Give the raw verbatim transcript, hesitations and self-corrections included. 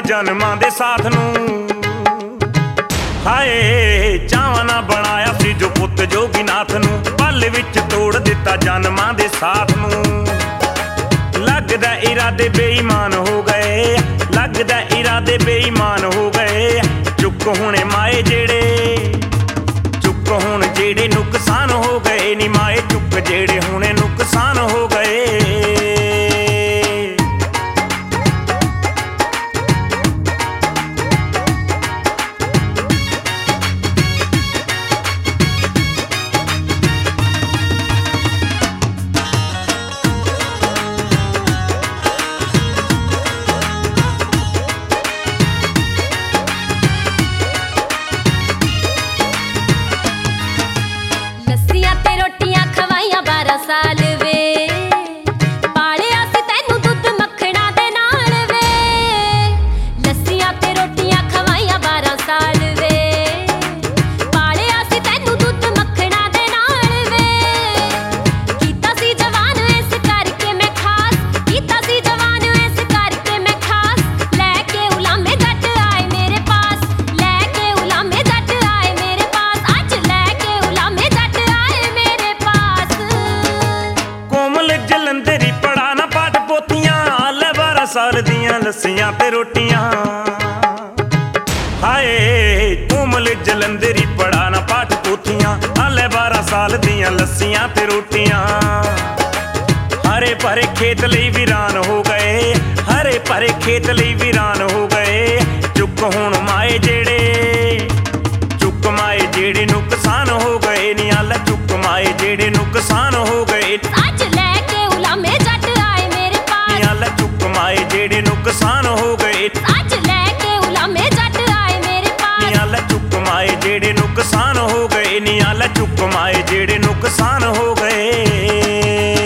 ਜਨਮਾਂ ਦੇ ਸਾਥ ਨੂੰ। ਹਾਏ ਚਾਵਾਂ ਨਾ ਬਣਾਇਆ ਸੀ ਜੋ ਪੁੱਤ ਜੋਗੀਨਾਥ ਨੂੰ, ਪਲ ਵਿੱਚ ਤੋੜ ਦਿੱਤਾ ਜਨਮਾਂ ਦੇ ਸਾਥ ਨੂੰ। ਲੱਗਦਾ ਇਰਾਦੇ ਬੇਈਮਾਨ ਹੋ ਗਏ, ਲੱਗਦਾ ਇਰਾਦੇ ਬੇਈਮਾਨ ਹੋ ਗਏ। ਚੁੱਕ ਹੁਣੇ ਮਾਏ ਜਿਹੜੇ, ਚੁੱਕ ਹੁਣ ਜਿਹੜੇ ਨੁਕਸਾਨ ਹੋ ਗਏ ਨੀ ਮਾਏ, ਚੁੱਕ ਜਿਹੜੇ ਹੁਣੇ ਨੁਕਸਾਨ ਹੋ ਗਏ। ਜਲੰਧਰੀ ਪੜਾ ਨਾ ਪਾਠ ਪੋਥੀਆਂ, ਲੈ ਬਾਰਾਂ ਸਾਲ ਦੀਆਂ ਲੱਸੀਆਂ ਤੇ ਰੋਟੀਆਂ। ਹਾਏ ਕੋਮਲ ਜਲੰਧਰੀ ਪੜਾ ਨਾ ਪਾਠ ਪੋਥੀਆਂ, ਲੈ ਬਾਰਾਂ ਸਾਲ ਦੀਆਂ ਲੱਸੀਆਂ ਤੇ ਰੋਟੀਆਂ। ਹਰੇ ਭਰੇ ਖੇਤ ਲਈ ਵੀਰਾਨ ਹੋ ਗਏ, ਹਰੇ ਭਰੇ ਖੇਤ ਲਈ ਵੀਰਾਨ ਹੋ ਗਏ। ਚੁੱਕ ਹੁਣ ਮਾਏ ਜਿਹੜੇ, ਚੁੱਕ ਮਾਏ ਜਿਹੜੇ ਨੁਕਸਾਨ ਹੋ ਗਏ ਨੀ, ਲੈ ਚੁੱਕ ਮਾਏ ਜਿਹੜੇ ਨੁਕਸਾਨ ਹੋ ਗਏ। ਜਿਹੜੇ ਨੁਕਸਾਨ ਹੋ ਗਏ ਅੱਜ ਲੈ ਕੇ ਉਲਾਮੇ ਜੱਟ ਆਏ ਮੇਰੇ ਪਾਸ। ਨੀ ਆਲਾ ਚੁੱਕ ਮਾਏ ਜਿਹੜੇ ਨੁਕਸਾਨ ਹੋ ਗਏ ਨੀ, ਆਲਾ ਚੁੱਕ ਮਾਏ ਜਿਹੜੇ ਨੁਕਸਾਨ ਹੋ ਗਏ।